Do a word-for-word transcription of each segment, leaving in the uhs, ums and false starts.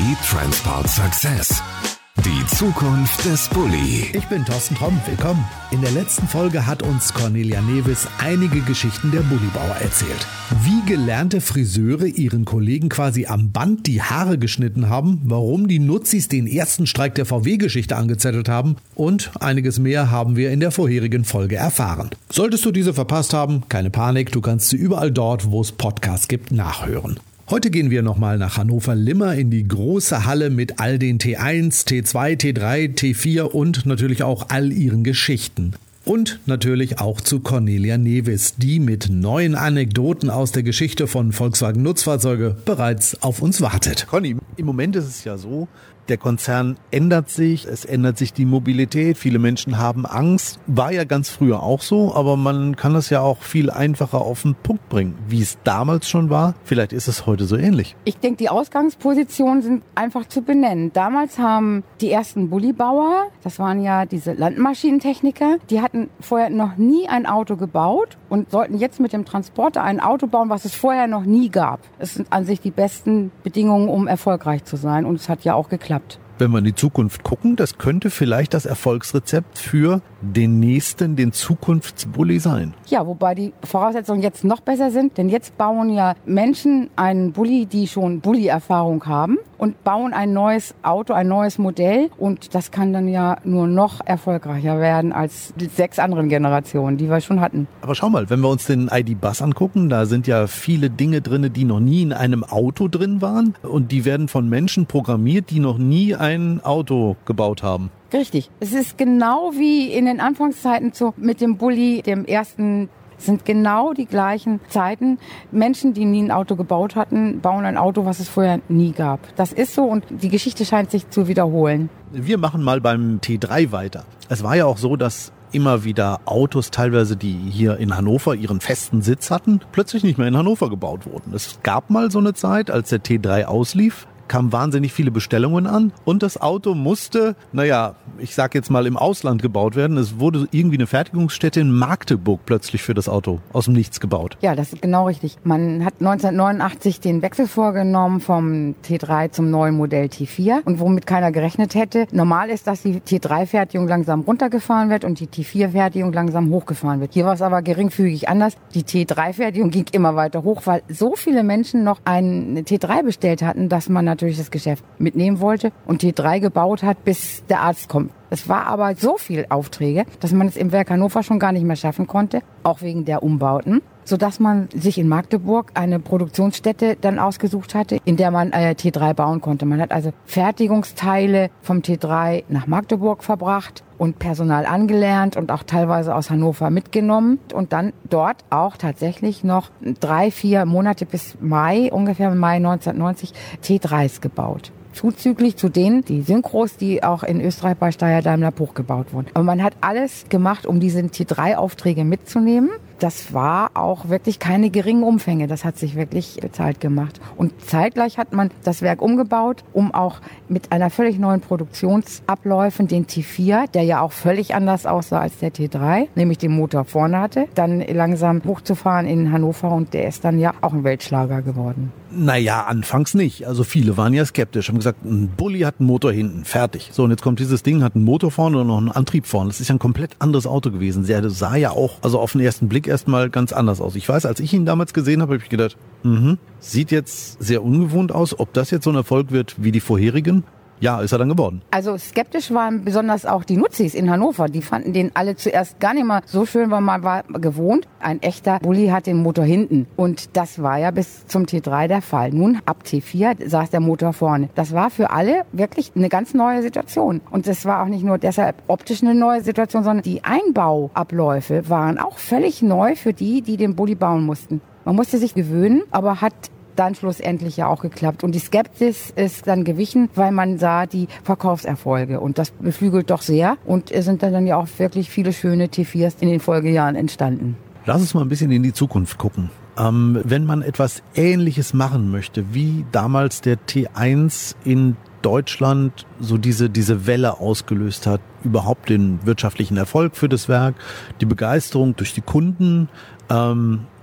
Bulli Transport Success. Die Zukunft des Bulli. Ich bin Thorsten Tromm, willkommen. In der letzten Folge hat uns Cornelia Newis einige Geschichten der Bullibauer erzählt. Wie gelernte Friseure ihren Kollegen quasi am Band die Haare geschnitten haben, warum die Nutzis den ersten Streik der V W-Geschichte angezettelt haben und einiges mehr haben wir in der vorherigen Folge erfahren. Solltest du diese verpasst haben, keine Panik, du kannst sie überall dort, wo es Podcasts gibt, nachhören. Heute gehen wir nochmal nach Hannover-Limmer in die große Halle mit all den T eins, T zwei, T drei, T vier und natürlich auch all ihren Geschichten. Und natürlich auch zu Cornelia Newis, die mit neuen Anekdoten aus der Geschichte von Volkswagen Nutzfahrzeuge bereits auf uns wartet. Conny, im Moment ist es ja so, der Konzern ändert sich, es ändert sich die Mobilität, viele Menschen haben Angst. War ja ganz früher auch so, aber man kann das ja auch viel einfacher auf den Punkt bringen. Wie es damals schon war, vielleicht ist es heute so ähnlich. Ich denke, die Ausgangspositionen sind einfach zu benennen. Damals haben die ersten Bullibauer, das waren ja diese Landmaschinentechniker, die hatten vorher noch nie ein Auto gebaut und sollten jetzt mit dem Transporter ein Auto bauen, was es vorher noch nie gab. Es sind an sich die besten Bedingungen, um erfolgreich zu sein, und es hat ja auch geklappt. Wenn wir in die Zukunft gucken, das könnte vielleicht das Erfolgsrezept für den nächsten, den Zukunftsbully sein. Ja, wobei die Voraussetzungen jetzt noch besser sind, denn jetzt bauen ja Menschen einen Bulli, die schon Bulli-Erfahrung haben, und bauen ein neues Auto, ein neues Modell, und das kann dann ja nur noch erfolgreicher werden als die sechs anderen Generationen, die wir schon hatten. Aber schau mal, wenn wir uns den I D-Bus angucken, da sind ja viele Dinge drin, die noch nie in einem Auto drin waren, und die werden von Menschen programmiert, die noch nie ein Auto gebaut haben. Richtig. Es ist genau wie in den Anfangszeiten so mit dem Bulli, dem ersten. Es sind genau die gleichen Zeiten. Menschen, die nie ein Auto gebaut hatten, bauen ein Auto, was es vorher nie gab. Das ist so, und die Geschichte scheint sich zu wiederholen. Wir machen mal beim T drei weiter. Es war ja auch so, dass immer wieder Autos, teilweise die hier in Hannover ihren festen Sitz hatten, plötzlich nicht mehr in Hannover gebaut wurden. Es gab mal so eine Zeit, als der T drei auslief, kamen wahnsinnig viele Bestellungen an, und das Auto musste, naja, ich sag jetzt mal, im Ausland gebaut werden. Es wurde irgendwie eine Fertigungsstätte in Magdeburg plötzlich für das Auto aus dem Nichts gebaut. Ja, das ist genau richtig. Man hat neunzehnhundertneunundachtzig den Wechsel vorgenommen vom T drei zum neuen Modell T vier, und womit keiner gerechnet hätte. Normal ist, dass die T drei Fertigung langsam runtergefahren wird und die T vier Fertigung langsam hochgefahren wird. Hier war es aber geringfügig anders. Die T drei Fertigung ging immer weiter hoch, weil so viele Menschen noch einen T drei bestellt hatten, dass man natürlich das Geschäft mitnehmen wollte und T drei gebaut hat, bis der Arzt kommt. Es war aber so viel Aufträge, dass man es im Werk Hannover schon gar nicht mehr schaffen konnte, auch wegen der Umbauten, sodass man sich in Magdeburg eine Produktionsstätte dann ausgesucht hatte, in der man äh, T drei bauen konnte. Man hat also Fertigungsteile vom T drei nach Magdeburg verbracht und Personal angelernt und auch teilweise aus Hannover mitgenommen und dann dort auch tatsächlich noch drei, vier Monate bis Mai, ungefähr Mai neunzehnhundertneunzig, T dreis gebaut. Zuzüglich zu denen, die Synchros, die auch in Österreich bei Steyr Daimler Puch gebaut wurden. Aber man hat alles gemacht, um diese T drei Aufträge mitzunehmen. Das war auch wirklich keine geringen Umfänge. Das hat sich wirklich bezahlt gemacht. Und zeitgleich hat man das Werk umgebaut, um auch mit einer völlig neuen Produktionsabläufen den T vier, der ja auch völlig anders aussah als der T drei, nämlich den Motor vorne hatte, dann langsam hochzufahren in Hannover, und der ist dann ja auch ein Weltschlager geworden. Naja, anfangs nicht. Also viele waren ja skeptisch, haben gesagt, ein Bulli hat einen Motor hinten, fertig. So, und jetzt kommt dieses Ding, hat einen Motor vorne und noch einen Antrieb vorne. Das ist ja ein komplett anderes Auto gewesen. Der sah ja auch, also auf den ersten Blick erstmal ganz anders aus. Ich weiß, als ich ihn damals gesehen habe, habe ich gedacht, mhm, sieht jetzt sehr ungewohnt aus. Ob das jetzt so ein Erfolg wird wie die vorherigen? Ja, ist er dann geworden. Also skeptisch waren besonders auch die Nutzis in Hannover. Die fanden den alle zuerst gar nicht mal so schön, weil man war gewohnt. Ein echter Bulli hat den Motor hinten. Und das war ja bis zum T drei der Fall. Nun, ab T vier saß der Motor vorne. Das war für alle wirklich eine ganz neue Situation. Und das war auch nicht nur deshalb optisch eine neue Situation, sondern die Einbauabläufe waren auch völlig neu für die, die den Bulli bauen mussten. Man musste sich gewöhnen, aber hat dann schlussendlich ja auch geklappt. Und die Skepsis ist dann gewichen, weil man sah die Verkaufserfolge. Und das beflügelt doch sehr. Und es sind dann ja auch wirklich viele schöne T viers in den Folgejahren entstanden. Lass uns mal ein bisschen in die Zukunft gucken. Ähm, wenn man etwas Ähnliches machen möchte, wie damals der T eins in Deutschland so diese, diese Welle ausgelöst hat, überhaupt den wirtschaftlichen Erfolg für das Werk, die Begeisterung durch die Kunden, ähm,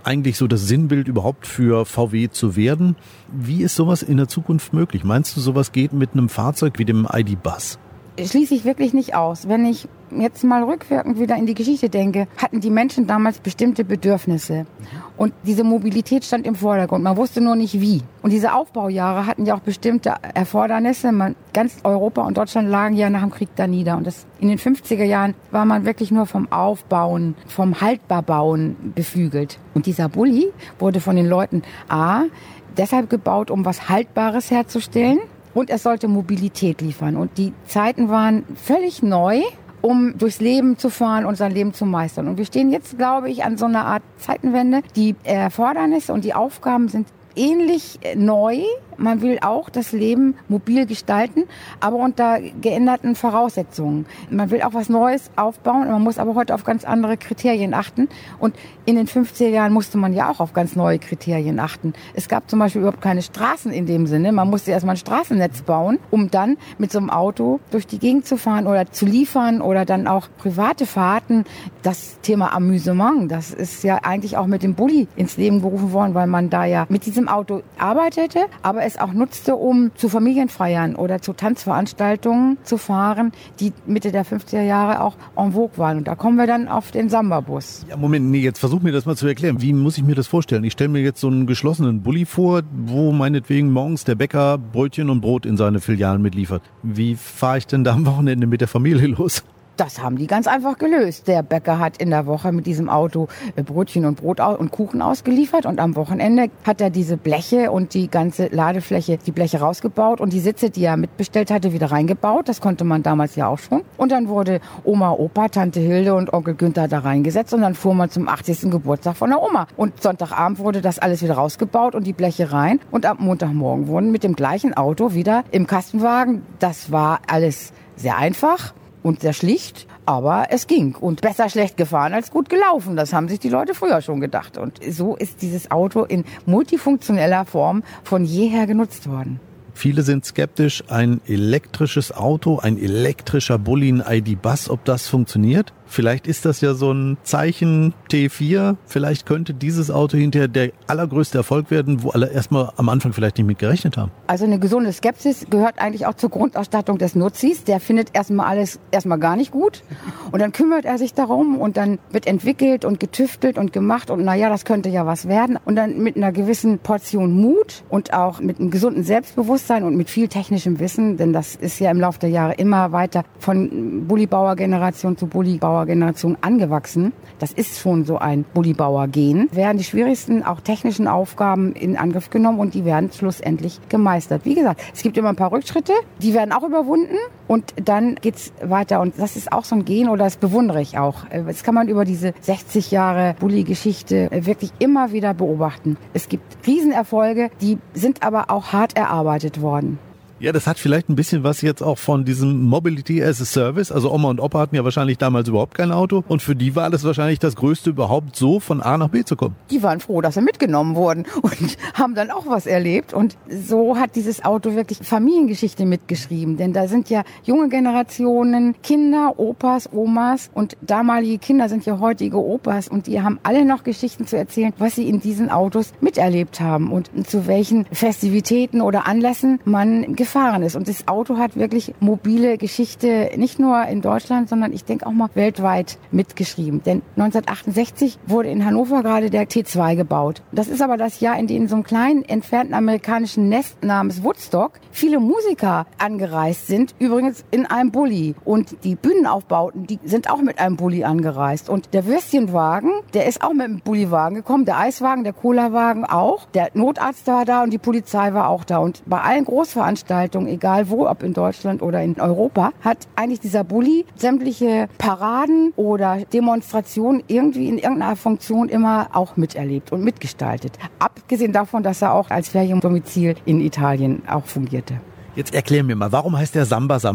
eigentlich so das Sinnbild überhaupt für V W zu werden. Wie ist sowas in der Zukunft möglich? Meinst du, sowas geht mit einem Fahrzeug wie dem I D Buzz? Schließe ich wirklich nicht aus. Wenn ich jetzt mal rückwirkend wieder in die Geschichte denke, hatten die Menschen damals bestimmte Bedürfnisse. Und diese Mobilität stand im Vordergrund. Man wusste nur nicht wie. Und diese Aufbaujahre hatten ja auch bestimmte Erfordernisse. Man, ganz Europa und Deutschland lagen ja nach dem Krieg da nieder. Und das, in den fünfziger Jahren war man wirklich nur vom Aufbauen, vom Haltbarbauen beflügelt. Und dieser Bulli wurde von den Leuten A, deshalb gebaut, um was Haltbares herzustellen. Und es sollte Mobilität liefern. Und die Zeiten waren völlig neu, um durchs Leben zu fahren und sein Leben zu meistern. Und wir stehen jetzt, glaube ich, an so einer Art Zeitenwende. Die Erfordernisse und die Aufgaben sind ähnlich neu. Man will auch das Leben mobil gestalten, aber unter geänderten Voraussetzungen. Man will auch was Neues aufbauen, man muss aber heute auf ganz andere Kriterien achten. Und in den fünfziger Jahren musste man ja auch auf ganz neue Kriterien achten. Es gab zum Beispiel überhaupt keine Straßen in dem Sinne. Man musste erstmal ein Straßennetz bauen, um dann mit so einem Auto durch die Gegend zu fahren oder zu liefern oder dann auch private Fahrten. Das Thema Amüsement, das ist ja eigentlich auch mit dem Bulli ins Leben gerufen worden, weil man da ja mit diesem Auto arbeitete, aber es auch nutzte, um zu Familienfeiern oder zu Tanzveranstaltungen zu fahren, die Mitte der fünfziger Jahre auch en vogue waren. Und da kommen wir dann auf den Samba-Bus. Ja, Moment, nee, jetzt versuch mir das mal zu erklären. Wie muss ich mir das vorstellen? Ich stelle mir jetzt so einen geschlossenen Bulli vor, wo meinetwegen morgens der Bäcker Brötchen und Brot in seine Filialen mitliefert. Wie fahre ich denn da am Wochenende mit der Familie los? Das haben die ganz einfach gelöst. Der Bäcker hat in der Woche mit diesem Auto Brötchen und Brot und Kuchen ausgeliefert und am Wochenende hat er diese Bleche und die ganze Ladefläche, die Bleche rausgebaut und die Sitze, die er mitbestellt hatte, wieder reingebaut. Das konnte man damals ja auch schon. Und dann wurde Oma, Opa, Tante Hilde und Onkel Günther da reingesetzt und dann fuhr man zum achtzigsten Geburtstag von der Oma. Und Sonntagabend wurde das alles wieder rausgebaut und die Bleche rein und ab Montagmorgen wurden mit dem gleichen Auto wieder im Kastenwagen. Das war alles sehr einfach und sehr schlicht, aber es ging. Und besser schlecht gefahren als gut gelaufen. Das haben sich die Leute früher schon gedacht. Und so ist dieses Auto in multifunktioneller Form von jeher genutzt worden. Viele sind skeptisch, ein elektrisches Auto, ein elektrischer Bulli, ein I D Buzz, ob das funktioniert. Vielleicht ist das ja so ein Zeichen T vier. Vielleicht könnte dieses Auto hinterher der allergrößte Erfolg werden, wo alle erstmal am Anfang vielleicht nicht mit gerechnet haben. Also eine gesunde Skepsis gehört eigentlich auch zur Grundausstattung des Nutzis. Der findet erstmal alles erstmal gar nicht gut. Und dann kümmert er sich darum und dann wird entwickelt und getüftelt und gemacht. Und naja, das könnte ja was werden. Und dann mit einer gewissen Portion Mut und auch mit einem gesunden Selbstbewusstsein und mit viel technischem Wissen, denn das ist ja im Laufe der Jahre immer weiter von Bullibauer-Generation zu Bullibauer Generation angewachsen. Das ist schon so ein Bullibauer-Gen. Werden die schwierigsten, auch technischen Aufgaben in Angriff genommen und die werden schlussendlich gemeistert. Wie gesagt, es gibt immer ein paar Rückschritte, die werden auch überwunden und dann geht's weiter. Und das ist auch so ein Gen oder das bewundere ich auch. Das kann man über diese sechzig Jahre Bulli-Geschichte wirklich immer wieder beobachten. Es gibt Riesenerfolge, die sind aber auch hart erarbeitet worden. Ja, das hat vielleicht ein bisschen was jetzt auch von diesem Mobility as a Service. Also Oma und Opa hatten ja wahrscheinlich damals überhaupt kein Auto. Und für die war das wahrscheinlich das Größte überhaupt, so von A nach B zu kommen. Die waren froh, dass sie mitgenommen wurden und haben dann auch was erlebt. Und so hat dieses Auto wirklich Familiengeschichte mitgeschrieben. Denn da sind ja junge Generationen, Kinder, Opas, Omas und damalige Kinder sind ja heutige Opas. Und die haben alle noch Geschichten zu erzählen, was sie in diesen Autos miterlebt haben und zu welchen Festivitäten oder Anlässen man gefahren ist. Und das Auto hat wirklich mobile Geschichte, nicht nur in Deutschland, sondern ich denke auch mal weltweit mitgeschrieben. Denn neunzehnhundertachtundsechzig wurde in Hannover gerade der T zwei gebaut. Das ist aber das Jahr, in dem so einem kleinen, entfernten amerikanischen Nest namens Woodstock viele Musiker angereist sind, übrigens in einem Bulli. Und die Bühnenaufbauten, die sind auch mit einem Bulli angereist. Und der Würstchenwagen, der ist auch mit einem Bulliwagen gekommen, der Eiswagen, der Cola-Wagen auch. Der Notarzt war da und die Polizei war auch da. Und bei allen Großveranstaltungen, egal wo, ob in Deutschland oder in Europa, hat eigentlich dieser Bulli sämtliche Paraden oder Demonstrationen irgendwie in irgendeiner Funktion immer auch miterlebt und mitgestaltet. Abgesehen davon, dass er auch als Feriendomizil in Italien auch fungierte. Jetzt erklär mir mal, warum heißt der Samba Samba?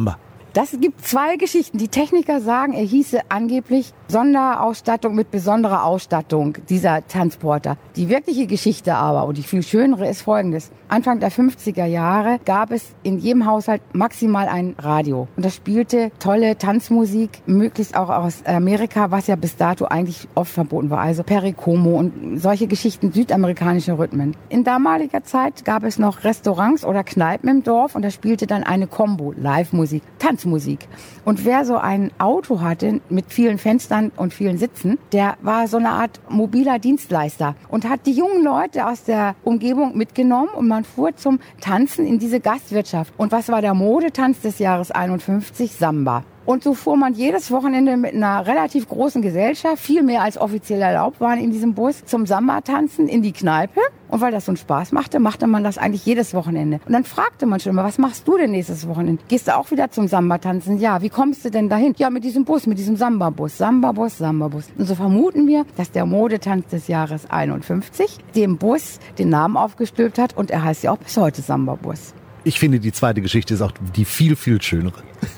Das gibt zwei Geschichten. Die Techniker sagen, er hieße angeblich Sonderausstattung mit besonderer Ausstattung, dieser Transporter. Die wirkliche Geschichte aber, und die viel schönere, ist folgendes. Anfang der fünfziger Jahre gab es in jedem Haushalt maximal ein Radio. Und das spielte tolle Tanzmusik, möglichst auch aus Amerika, was ja bis dato eigentlich oft verboten war. Also Perry Como und solche Geschichten, südamerikanische Rhythmen. In damaliger Zeit gab es noch Restaurants oder Kneipen im Dorf und da spielte dann eine Combo, Live-Musik, Tanzmusik. Und wer so ein Auto hatte mit vielen Fenstern und vielen Sitzen, der war so eine Art mobiler Dienstleister und hat die jungen Leute aus der Umgebung mitgenommen und man fuhr zum Tanzen in diese Gastwirtschaft. Und was war der Modetanz des Jahres einundfünfzig? Samba. Und so fuhr man jedes Wochenende mit einer relativ großen Gesellschaft, viel mehr als offiziell erlaubt waren in diesem Bus, zum Samba-Tanzen in die Kneipe. Und weil das so einen Spaß machte, machte man das eigentlich jedes Wochenende. Und dann fragte man schon immer, was machst du denn nächstes Wochenende? Gehst du auch wieder zum Samba-Tanzen? Ja, wie kommst du denn dahin? Ja, mit diesem Bus, mit diesem Samba-Bus, Samba-Bus, Samba-Bus. Und so vermuten wir, dass der Modetanz des Jahres einundfünfzig dem Bus den Namen aufgestülpt hat und er heißt ja auch bis heute Samba-Bus. Ich finde, die zweite Geschichte ist auch die viel, viel schönere.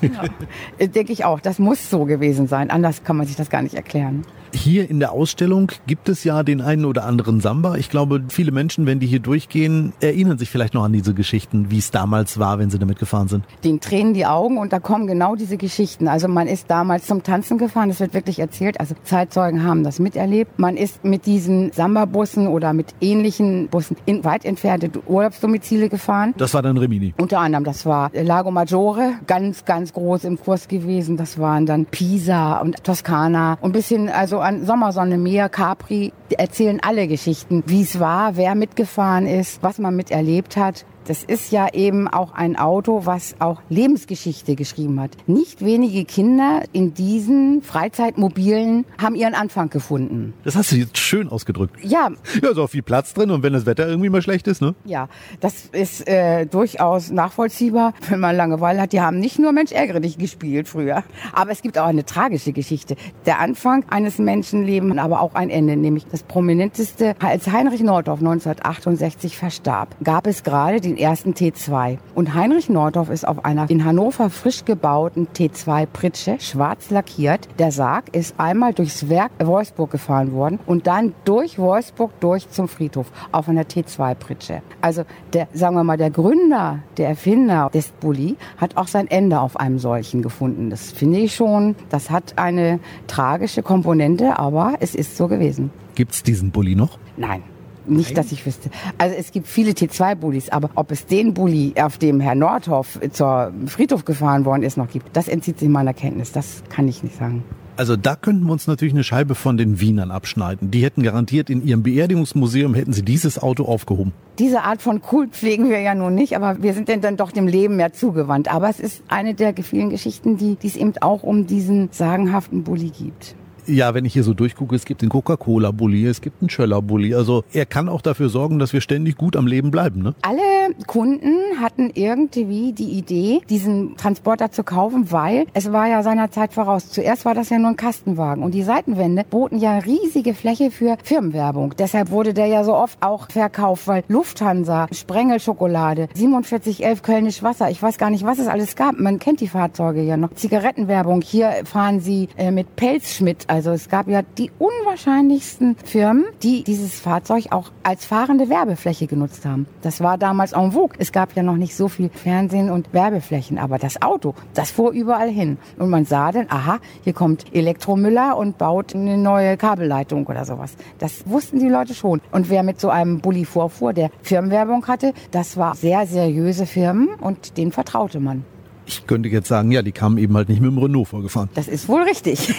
Ja, denke ich auch. Das muss so gewesen sein. Anders kann man sich das gar nicht erklären. Hier in der Ausstellung gibt es ja den einen oder anderen Samba. Ich glaube, viele Menschen, wenn die hier durchgehen, erinnern sich vielleicht noch an diese Geschichten, wie es damals war, wenn sie damit gefahren sind. Den tränen die Augen und da kommen genau diese Geschichten. Also man ist damals zum Tanzen gefahren, das wird wirklich erzählt. Also Zeitzeugen haben das miterlebt. Man ist mit diesen Samba-Bussen oder mit ähnlichen Bussen in weit entfernte Urlaubsdomizile gefahren. Das war dann Rimini? Unter anderem, das war Lago Maggiore, ganz, ganz groß im Kurs gewesen. Das waren dann Pisa und Toskana und ein bisschen, also an Sommersonne, Meer, Capri, erzählen alle Geschichten, wie es war, wer mitgefahren ist, was man miterlebt hat. Das ist ja eben auch ein Auto, was auch Lebensgeschichte geschrieben hat. Nicht wenige Kinder in diesen Freizeitmobilen haben ihren Anfang gefunden. Das hast du jetzt schön ausgedrückt. Ja. Ja, ist auch viel Platz drin und wenn das Wetter irgendwie mal schlecht ist, ne? Ja, das ist äh, durchaus nachvollziehbar, wenn man Langeweile hat. Die haben nicht nur Mensch ärgere dich gespielt früher, aber es gibt auch eine tragische Geschichte. Der Anfang eines Menschenlebens, aber auch ein Ende, nämlich das prominenteste, als Heinrich Nordhoff neunzehnhundertachtundsechzig verstarb, gab es gerade die den ersten T zwei. Und Heinrich Nordhoff ist auf einer in Hannover frisch gebauten T zwei Pritsche, schwarz lackiert. Der Sarg ist einmal durchs Werk Wolfsburg gefahren worden und dann durch Wolfsburg durch zum Friedhof auf einer T zwei Pritsche. Also der, sagen wir mal, der Gründer, der Erfinder des Bulli hat auch sein Ende auf einem solchen gefunden. Das finde ich schon, das hat eine tragische Komponente, aber es ist so gewesen. Gibt's diesen Bulli noch? Nein. Nicht, dass ich wüsste. Also es gibt viele T zwei Bullis, aber ob es den Bulli, auf dem Herr Nordhoff zur Friedhof gefahren worden ist, noch gibt, das entzieht sich meiner Kenntnis. Das kann ich nicht sagen. Also da könnten wir uns natürlich eine Scheibe von den Wienern abschneiden. Die hätten garantiert in ihrem Beerdigungsmuseum, hätten sie dieses Auto aufgehoben. Diese Art von Kult pflegen wir ja nun nicht, aber wir sind denn dann doch dem Leben mehr zugewandt. Aber es ist eine der vielen Geschichten, die, die es eben auch um diesen sagenhaften Bulli gibt. Ja, wenn ich hier so durchgucke, es gibt den Coca-Cola-Bulli, es gibt einen Schöller-Bulli. Also er kann auch dafür sorgen, dass wir ständig gut am Leben bleiben, ne? Alle Kunden hatten irgendwie die Idee, diesen Transporter zu kaufen, weil es war ja seiner Zeit voraus. Zuerst war das ja nur ein Kastenwagen und die Seitenwände boten ja riesige Fläche für Firmenwerbung. Deshalb wurde der ja so oft auch verkauft, weil Lufthansa, Sprengel-Schokolade, siebenundvierzig elf Kölnisch Wasser, ich weiß gar nicht, was es alles gab. Man kennt die Fahrzeuge ja noch. Zigarettenwerbung, hier fahren sie äh, mit Pelzschmidt. Also es gab ja die unwahrscheinlichsten Firmen, die dieses Fahrzeug auch als fahrende Werbefläche genutzt haben. Das war damals en vogue. Es gab ja noch nicht so viel Fernsehen und Werbeflächen, aber das Auto, das fuhr überall hin. Und man sah dann, aha, hier kommt Elektromüller und baut eine neue Kabelleitung oder sowas. Das wussten die Leute schon. Und wer mit so einem Bulli vorfuhr, der Firmenwerbung hatte, das war sehr seriöse Firmen und denen vertraute man. Ich könnte jetzt sagen, ja, die kamen eben halt nicht mit dem Renault vorgefahren. Das ist wohl richtig.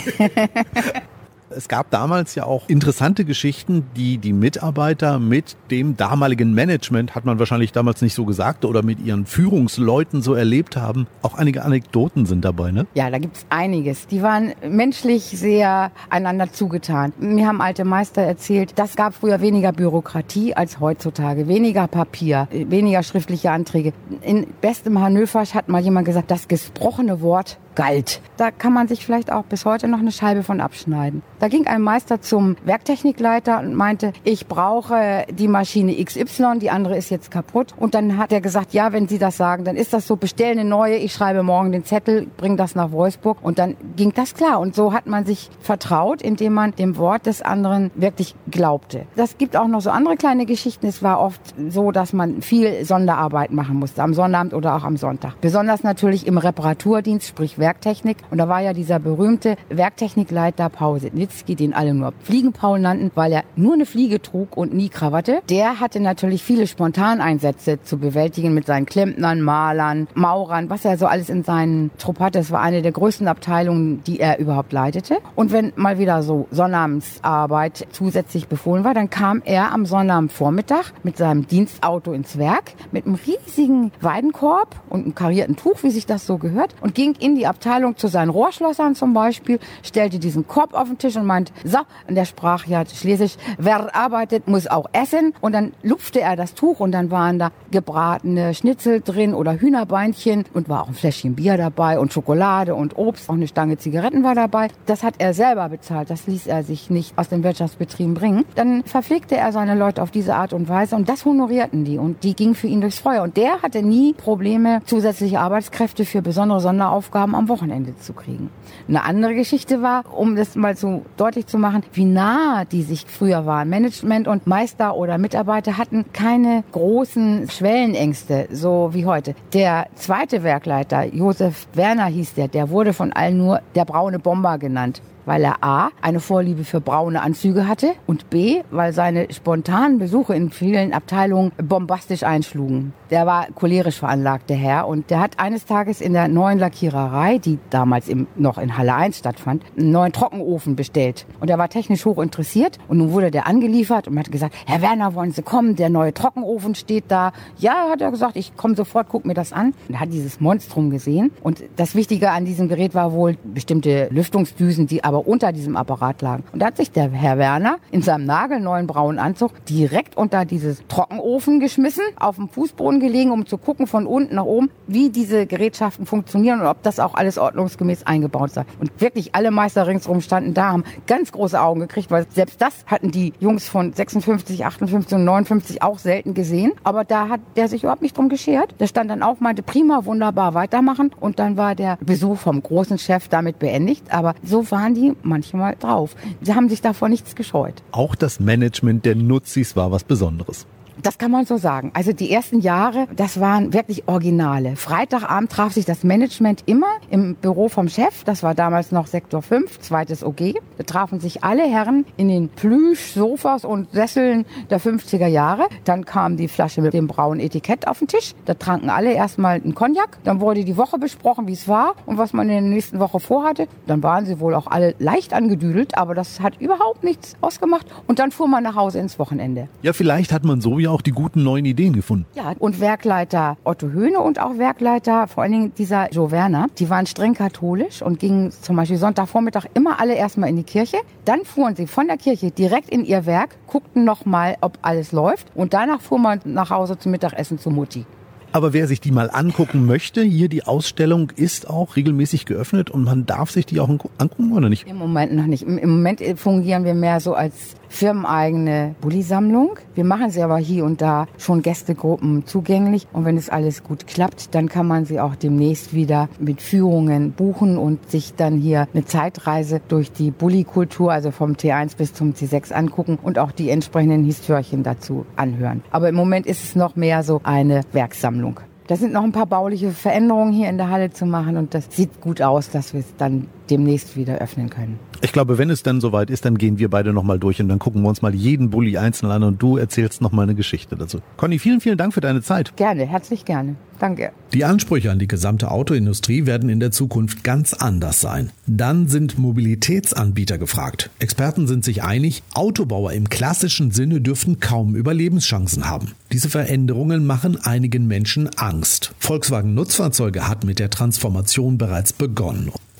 Es gab damals ja auch interessante Geschichten, die die Mitarbeiter mit dem damaligen Management, hat man wahrscheinlich damals nicht so gesagt, oder mit ihren Führungsleuten so erlebt haben. Auch einige Anekdoten sind dabei, ne? Ja, da gibt's einiges. Die waren menschlich sehr einander zugetan. Mir haben alte Meister erzählt, das gab früher weniger Bürokratie als heutzutage. Weniger Papier, weniger schriftliche Anträge. In bestem Hannöversch hat mal jemand gesagt, das gesprochene Wort galt. Da kann man sich vielleicht auch bis heute noch eine Scheibe von abschneiden. Da ging ein Meister zum Werktechnikleiter und meinte, ich brauche die Maschine X Y, die andere ist jetzt kaputt. Und dann hat er gesagt, ja, wenn Sie das sagen, dann ist das so, bestell eine neue, ich schreibe morgen den Zettel, bring das nach Wolfsburg. Und dann ging das klar. Und so hat man sich vertraut, indem man dem Wort des anderen wirklich glaubte. Das gibt auch noch so andere kleine Geschichten. Es war oft so, dass man viel Sonderarbeit machen musste, am Sonnabend oder auch am Sonntag. Besonders natürlich im Reparaturdienst, sprich Werktechnik. Und da war ja dieser berühmte Werktechnikleiter Paul Sitnitzky, den alle nur Fliegenpaul nannten, weil er nur eine Fliege trug und nie Krawatte. Der hatte natürlich viele Spontaneinsätze zu bewältigen mit seinen Klempnern, Malern, Maurern, was er so alles in seinen Trupp hatte. Das war eine der größten Abteilungen, die er überhaupt leitete. Und wenn mal wieder so Sonnabendarbeit zusätzlich befohlen war, dann kam er am Sonnabendvormittag mit seinem Dienstauto ins Werk mit einem riesigen Weidenkorb und einem karierten Tuch, wie sich das so gehört, und ging in die Abteilung zu seinen Rohrschlossern zum Beispiel, stellte diesen Korb auf den Tisch und meinte, so, und der sprach ja schlesisch, wer arbeitet, muss auch essen. Und dann lupfte er das Tuch und dann waren da gebratene Schnitzel drin oder Hühnerbeinchen und war auch ein Fläschchen Bier dabei und Schokolade und Obst, auch eine Stange Zigaretten war dabei. Das hat er selber bezahlt, das ließ er sich nicht aus den Wirtschaftsbetrieben bringen. Dann verpflegte er seine Leute auf diese Art und Weise und das honorierten die und die gingen für ihn durchs Feuer. Und der hatte nie Probleme, zusätzliche Arbeitskräfte für besondere Sonderaufgaben am Wochenende zu kriegen. Eine andere Geschichte war, um das mal so deutlich zu machen, wie nah die sich früher waren. Management und Meister oder Mitarbeiter hatten keine großen Schwellenängste, so wie heute. Der zweite Werkleiter, Josef Werner hieß der, der wurde von allen nur der braune Bomber genannt, weil er A, eine Vorliebe für braune Anzüge hatte und B, weil seine spontanen Besuche in vielen Abteilungen bombastisch einschlugen. Der war cholerisch veranlagt, der Herr, und der hat eines Tages in der neuen Lackiererei, die damals im, noch in Halle eins stattfand, einen neuen Trockenofen bestellt. Und er war technisch hoch interessiert und nun wurde der angeliefert und man hat gesagt, Herr Werner, wollen Sie kommen? Der neue Trockenofen steht da. Ja, hat er gesagt, ich komme sofort, guck mir das an. Und er hat dieses Monstrum gesehen und das Wichtige an diesem Gerät war wohl bestimmte Lüftungsdüsen, die aber unter diesem Apparat lagen. Und da hat sich der Herr Werner in seinem nagelneuen braunen Anzug direkt unter dieses Trockenofen geschmissen, auf dem Fußboden gelegen, um zu gucken von unten nach oben, wie diese Gerätschaften funktionieren und ob das auch alles ordnungsgemäß eingebaut sei. Und wirklich alle Meister ringsherum standen da, haben ganz große Augen gekriegt, weil selbst das hatten die Jungs von sechsundfünfzig, achtundfünfzig und neunundfünfzig auch selten gesehen. Aber da hat der sich überhaupt nicht drum geschert. Der stand dann auf, meinte, prima, wunderbar, weitermachen. Und dann war der Besuch vom großen Chef damit beendigt. Aber so waren die manchmal drauf. Sie haben sich davor nichts gescheut. Auch das Management der Nutzis war was Besonderes. Das kann man so sagen. Also die ersten Jahre, das waren wirklich Originale. Freitagabend traf sich das Management immer im Büro vom Chef. Das war damals noch Sektor fünf, zweites O G. Da trafen sich alle Herren in den Plüsch-Sofas und Sesseln der fünfziger Jahre. Dann kam die Flasche mit dem braunen Etikett auf den Tisch. Da tranken alle erstmal einen Cognac. Dann wurde die Woche besprochen, wie es war und was man in der nächsten Woche vorhatte. Dann waren sie wohl auch alle leicht angedüdelt, aber das hat überhaupt nichts ausgemacht. Und dann fuhr man nach Hause ins Wochenende. Ja, vielleicht hat man so ja auch die guten neuen Ideen gefunden. Ja, und Werkleiter Otto Höhne und auch Werkleiter, vor allen Dingen dieser Joe Werner, die waren streng katholisch und gingen zum Beispiel Sonntagvormittag immer alle erstmal in die Kirche. Dann fuhren sie von der Kirche direkt in ihr Werk, guckten nochmal, ob alles läuft und danach fuhr man nach Hause zum Mittagessen zu Mutti. Aber wer sich die mal angucken möchte, hier die Ausstellung ist auch regelmäßig geöffnet und man darf sich die auch angucken, oder nicht? Im Moment noch nicht. Im Moment fungieren wir mehr so als firmeneigene Bulli-Sammlung. Wir machen sie aber hier und da schon Gästegruppen zugänglich. Und wenn es alles gut klappt, dann kann man sie auch demnächst wieder mit Führungen buchen und sich dann hier eine Zeitreise durch die Bulli-Kultur, also vom T eins bis zum T sechs angucken und auch die entsprechenden Histörchen dazu anhören. Aber im Moment ist es noch mehr so eine Werksammlung. Da sind noch ein paar bauliche Veränderungen hier in der Halle zu machen und das sieht gut aus, dass wir es dann demnächst wieder öffnen können. Ich glaube, wenn es dann soweit ist, dann gehen wir beide nochmal durch und dann gucken wir uns mal jeden Bulli einzeln an und du erzählst nochmal eine Geschichte dazu. Conny, vielen, vielen Dank für deine Zeit. Gerne, herzlich gerne. Danke. Die Ansprüche an die gesamte Autoindustrie werden in der Zukunft ganz anders sein. Dann sind Mobilitätsanbieter gefragt. Experten sind sich einig, Autobauer im klassischen Sinne dürften kaum Überlebenschancen haben. Diese Veränderungen machen einigen Menschen Angst. Volkswagen Nutzfahrzeuge hat mit der Transformation bereits begonnen. Und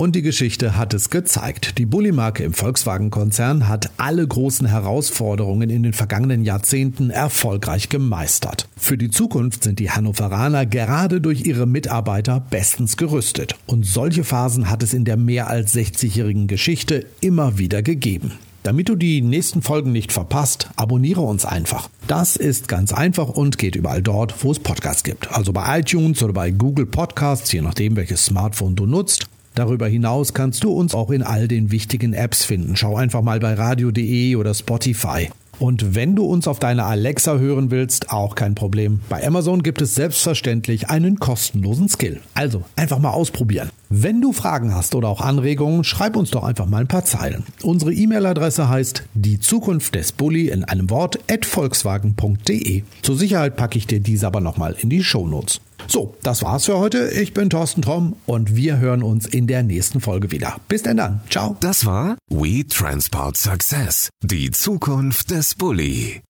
Und die Geschichte hat es gezeigt. Die Bulli-Marke im Volkswagen-Konzern hat alle großen Herausforderungen in den vergangenen Jahrzehnten erfolgreich gemeistert. Für die Zukunft sind die Hannoveraner gerade durch ihre Mitarbeiter bestens gerüstet. Und solche Phasen hat es in der mehr als sechzigjährigen Geschichte immer wieder gegeben. Damit du die nächsten Folgen nicht verpasst, abonniere uns einfach. Das ist ganz einfach und geht überall dort, wo es Podcasts gibt. Also bei iTunes oder bei Google Podcasts, je nachdem, welches Smartphone du nutzt. Darüber hinaus kannst du uns auch in all den wichtigen Apps finden. Schau einfach mal bei radio punkt de oder Spotify. Und wenn du uns auf deiner Alexa hören willst, auch kein Problem. Bei Amazon gibt es selbstverständlich einen kostenlosen Skill. Also einfach mal ausprobieren. Wenn du Fragen hast oder auch Anregungen, schreib uns doch einfach mal ein paar Zeilen. Unsere E-Mail-Adresse heißt die Zukunft des Bulli in einem Wort at volkswagen punkt de. Zur Sicherheit packe ich dir diese aber nochmal in die Shownotes. So, das war's für heute. Ich bin Thorsten Tromm und wir hören uns in der nächsten Folge wieder. Bis denn dann. Ciao. Das war We Transport Success. Die Zukunft des Bulli.